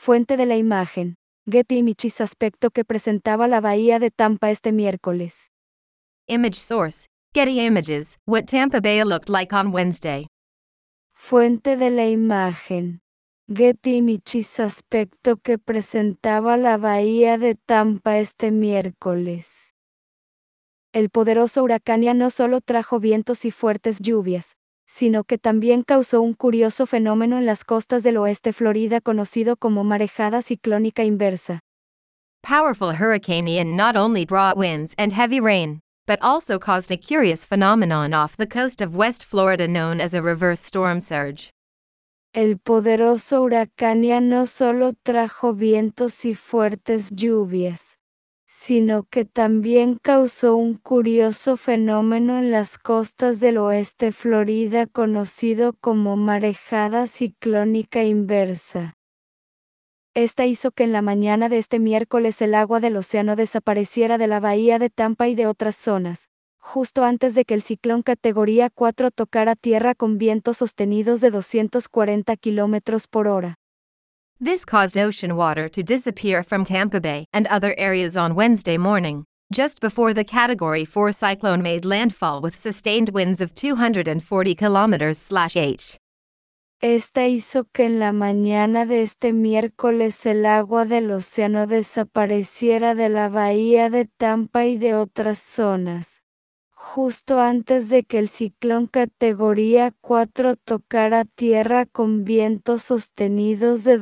Fuente de la imagen. Getty Images. Aspecto que presentaba la bahía de Tampa este miércoles. Image source, Getty Images. What Tampa Bay looked like on Wednesday. Fuente de la imagen. Getty Images. Aspecto que presentaba la bahía de Tampa este miércoles. El poderoso huracán Ian no solo trajo vientos y fuertes lluvias, sino que también causó un curioso fenómeno en las costas del oeste Florida conocido como marejada ciclónica inversa. Powerful Hurricane Ian not only brought winds and heavy rain, but also caused a curious phenomenon off the coast of West Florida known as a reverse storm surge. El poderoso huracán Ian no solo trajo vientos y fuertes lluvias, sino que también causó un curioso fenómeno en las costas del oeste Florida conocido como marejada ciclónica inversa. Esta hizo que en la mañana de este miércoles el agua del océano desapareciera de la bahía de Tampa y de otras zonas, justo antes de que el ciclón categoría 4 tocara tierra con vientos sostenidos de 240 km por hora. This caused ocean water to disappear from Tampa Bay and other areas on Wednesday morning, just before the Category 4 cyclone made landfall with sustained winds of 240 km/h. Esta hizo que en la mañana de este miércoles el agua del océano desapareciera de la bahía de Tampa y de otras zonas, justo antes de que el ciclón categoría 4 tocara tierra con vientos sostenidos de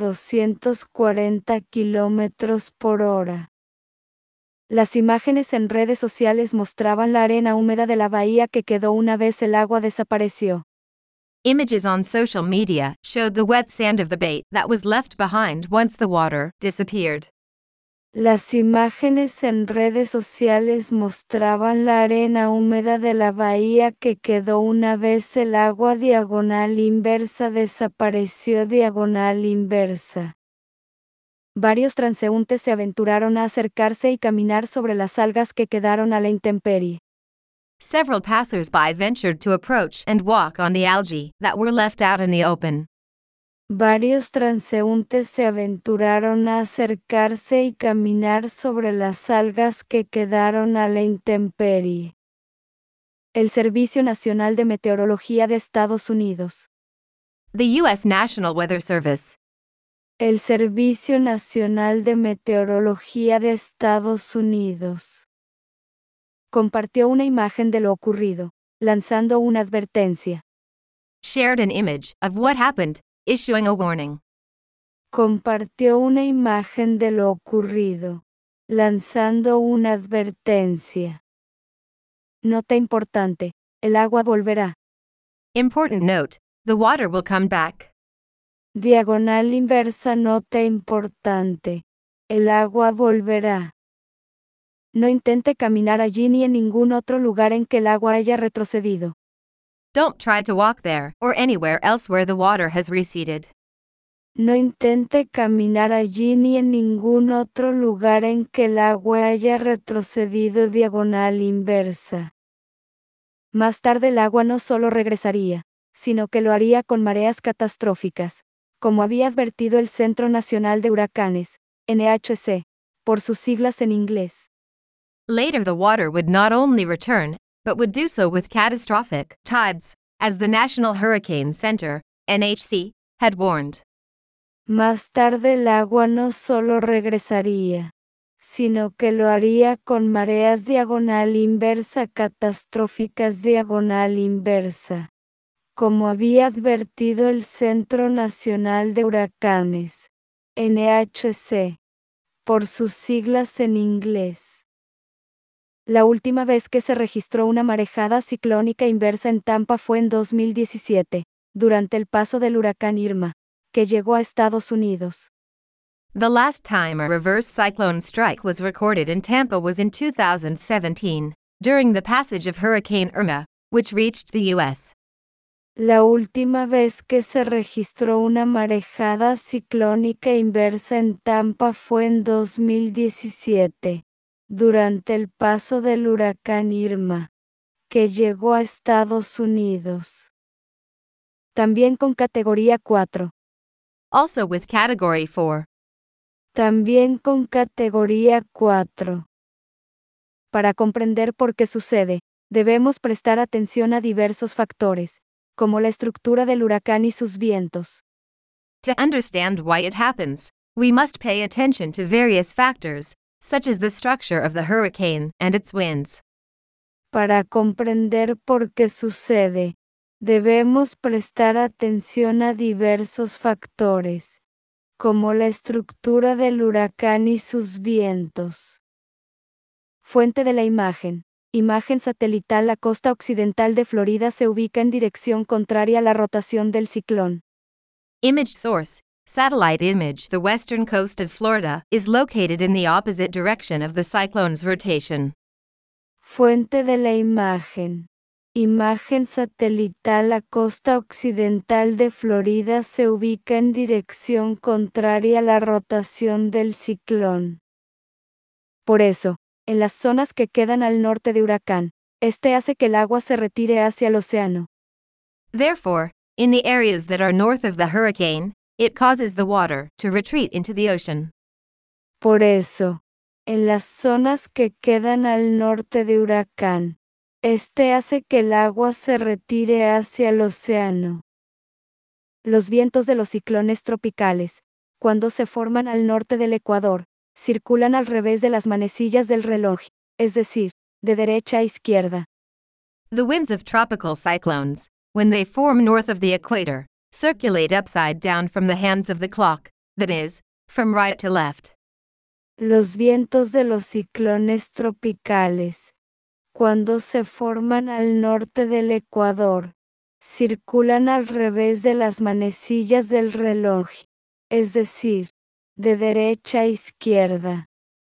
240 km por hora. Las imágenes en redes sociales mostraban la arena húmeda de la bahía que quedó una vez el agua desapareció. Images on social media showed the wet sand of the bay that was left behind once the water disappeared. Las imágenes en redes sociales mostraban la arena húmeda de la bahía que quedó una vez el agua diagonal inversa desapareció diagonal inversa. Varios transeúntes se aventuraron a acercarse y caminar sobre las algas que quedaron a la intemperie. Several passers-by ventured to approach and walk on the algae that were left out in the open. Varios transeúntes se aventuraron a acercarse y caminar sobre las algas que quedaron a la intemperie. El Servicio Nacional de Meteorología de Estados Unidos. The U.S. National Weather Service. El Servicio Nacional de Meteorología de Estados Unidos compartió una imagen de lo ocurrido, lanzando una advertencia. Shared an image of what happened, issuing a warning. Compartió una imagen de lo ocurrido, lanzando una advertencia. Nota importante, el agua volverá. Important note, the water will come back. Diagonal inversa. Nota importante, el agua volverá. No intente caminar allí ni en ningún otro lugar en que el agua haya retrocedido. Don't try to walk there or anywhere else where the water has receded. No intente caminar allí ni en ningún otro lugar en que el agua haya retrocedido diagonal inversa. Más tarde el agua no solo regresaría, sino que lo haría con mareas catastróficas, como había advertido el Centro Nacional de Huracanes, NHC, por sus siglas en inglés. Later the water would not only return, but would do so with catastrophic tides, as the National Hurricane Center, NHC, had warned. Más tarde el agua no solo regresaría, sino que lo haría con mareas diagonal inversa catastróficas diagonal inversa, como había advertido el Centro Nacional de Huracanes, NHC, por sus siglas en inglés. La última vez que se registró una marejada ciclónica inversa en Tampa fue en 2017, durante el paso del huracán Irma, que llegó a Estados Unidos. The last time a reverse cyclone strike was recorded in Tampa was in 2017, during the passage of Hurricane Irma, which reached the U.S. La última vez que se registró una marejada ciclónica inversa en Tampa fue en 2017, durante el paso del huracán Irma, que llegó a Estados Unidos. También con categoría 4. Also with Category 4. también con categoría 4. Para comprender por qué sucede, debemos prestar atención a diversos factores, como la estructura del huracán y sus vientos. To understand why it happens, we must pay attention to various factors, such as the structure of the hurricane and its winds. Para comprender por qué sucede, debemos prestar atención a diversos factores, como la estructura del huracán y sus vientos. Fuente de la imagen. Imagen satelital. La costa occidental de Florida se ubica en dirección contraria a la rotación del ciclón. Image source. Satellite image. The western coast of Florida is located in the opposite direction of the cyclone's rotation. Fuente de la imagen. Imagen satelital. La costa occidental de Florida se ubica en dirección contraria a la rotación del ciclón. Por eso, en las zonas que quedan al norte de huracán, este hace que el agua se retire hacia el océano. Therefore, in the areas that are north of the hurricane, it causes the water to retreat into the ocean. Por eso, en las zonas que quedan al norte de huracán, este hace que el agua se retire hacia el océano. Los vientos de los ciclones tropicales, cuando se forman al norte del Ecuador, circulan al revés de las manecillas del reloj, es decir, de derecha a izquierda. The winds of tropical cyclones, when they form north of the equator, circulate upside down from the hands of the clock, that is, from right to left. Los vientos de los ciclones tropicales, cuando se forman al norte del Ecuador, circulan al revés de las manecillas del reloj, es decir, de derecha a izquierda.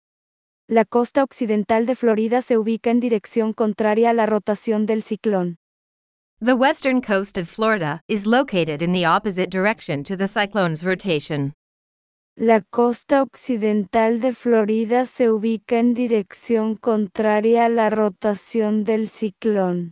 La costa occidental de Florida se ubica en dirección contraria a la rotación del ciclón. The western coast of Florida is located in the opposite direction to the cyclone's rotation. La costa occidental de Florida se ubica en dirección contraria a la rotación del ciclón.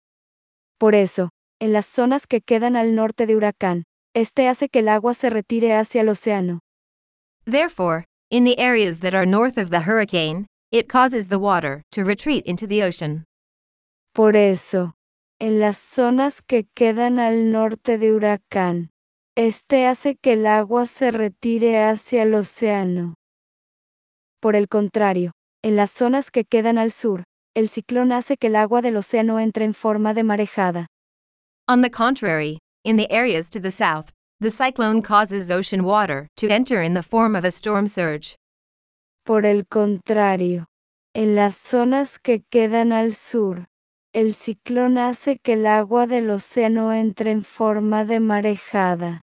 Por eso, en las zonas que quedan al norte de huracán, este hace que el agua se retire hacia el océano. Therefore, in the areas that are north of the hurricane, it causes the water to retreat into the ocean. Por eso, en las zonas que quedan al norte de huracán, este hace que el agua se retire hacia el océano. Por el contrario, en las zonas que quedan al sur, el ciclón hace que el agua del océano entre en forma de marejada. On the contrary, in the areas to the south, the cyclone causes ocean water to enter in the form of a storm surge. Por el contrario, en las zonas que quedan al sur, el ciclón hace que el agua del océano entre en forma de marejada.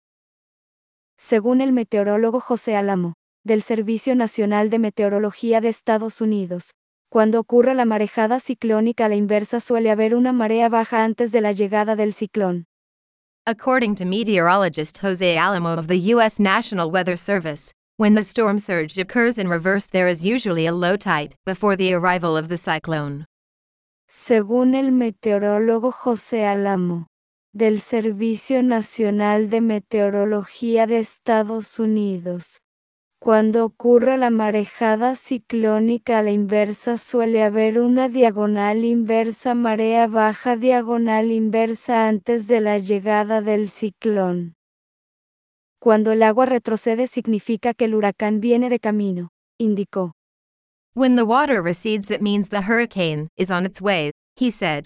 Según el meteorólogo José Álamo, del Servicio Nacional de Meteorología de Estados Unidos, cuando ocurre la marejada ciclónica a la inversa suele haber una marea baja antes de la llegada del ciclón. According to meteorologist Jose Alamo of the U.S. National Weather Service, when the storm surge occurs in reverse, there is usually a low tide before the arrival of the cyclone. Según el meteorólogo José Álamo, del Servicio Nacional de Meteorología de Estados Unidos, cuando ocurre la marejada ciclónica a la inversa suele haber una diagonal inversa, marea baja diagonal inversa antes de la llegada del ciclón. Cuando el agua retrocede significa que el huracán viene de camino, indicó. When the water recedes, it means the hurricane is on its way, he said.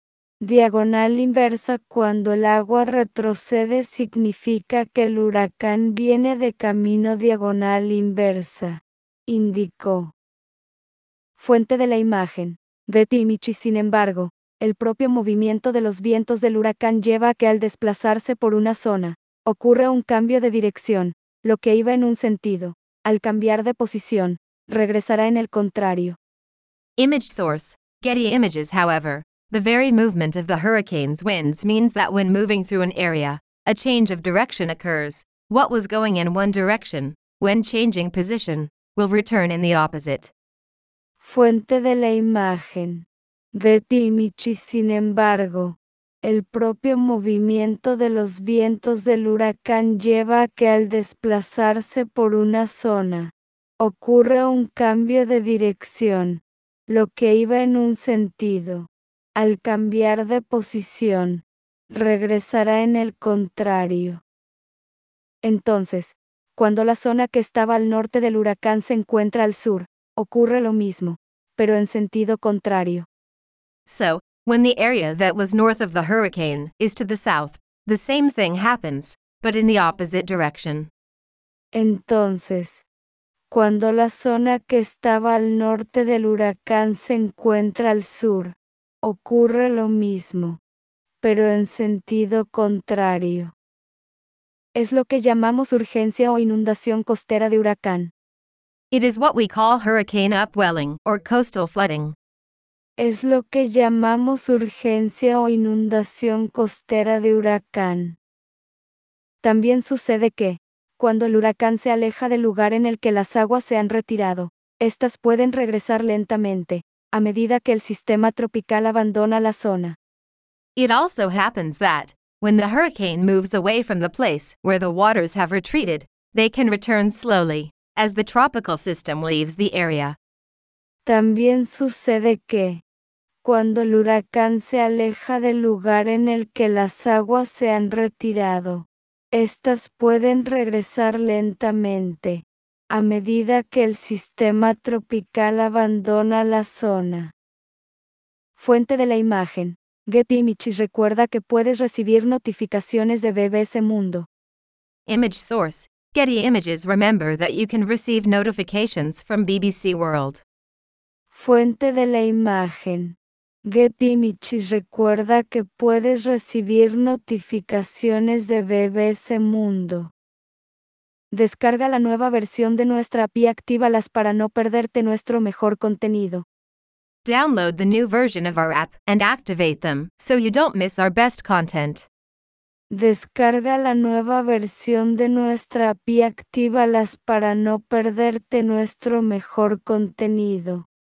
Diagonal inversa. Cuando el agua retrocede significa que el huracán viene de camino. Diagonal inversa, indicó. Fuente de la imagen. Betty Michi. Sin embargo, el propio movimiento de los vientos del huracán lleva a que al desplazarse por una zona, ocurre un cambio de dirección, lo que iba en un sentido, al cambiar de posición, regresará en el contrario. Image source, Getty Images. However, the very movement of the hurricane's winds means that when moving through an area, a change of direction occurs. What was going in one direction, when changing position, will return in the opposite. Fuente de la imagen. Betty Michi. Sin embargo, El propio movimiento de los vientos del huracán lleva a que al desplazarse por una zona, ocurra un cambio de dirección. Lo que iba en un sentido, al cambiar de posición, regresará en el contrario. Entonces, cuando la zona que estaba al norte del huracán se encuentra al sur, ocurre lo mismo, pero en sentido contrario. So, when the area that was north of the hurricane is to the south, the same thing happens, but in the opposite direction. Entonces, cuando la zona que estaba al norte del huracán se encuentra al sur, ocurre lo mismo, pero en sentido contrario. Es lo que llamamos urgencia o inundación costera de huracán. It is what we call hurricane upwelling or coastal flooding. Es lo que llamamos urgencia o inundación costera de huracán. También sucede que, cuando el huracán se aleja del lugar en el que las aguas se han retirado, estas pueden regresar lentamente, a medida que el sistema tropical abandona la zona. It also happens that, when the hurricane moves away from the place where the waters have retreated, they can return slowly, as the tropical system leaves the area. También sucede que, cuando el huracán se aleja del lugar en el que las aguas se han retirado, estas pueden regresar lentamente, a medida que el sistema tropical abandona la zona. Fuente de la imagen. Getty Images recuerda que puedes recibir notificaciones de BBC Mundo. Image source: Getty Images. Remember that you can receive notifications from BBC World. Fuente de la imagen. Getty Images recuerda que puedes recibir notificaciones de BBC Mundo. Descarga la nueva versión de nuestra app y actívalas para no perderte nuestro mejor contenido. Download the new version of our app and activate them so you don't miss our best content. Descarga la nueva versión de nuestra app y actívalas para no perderte nuestro mejor contenido.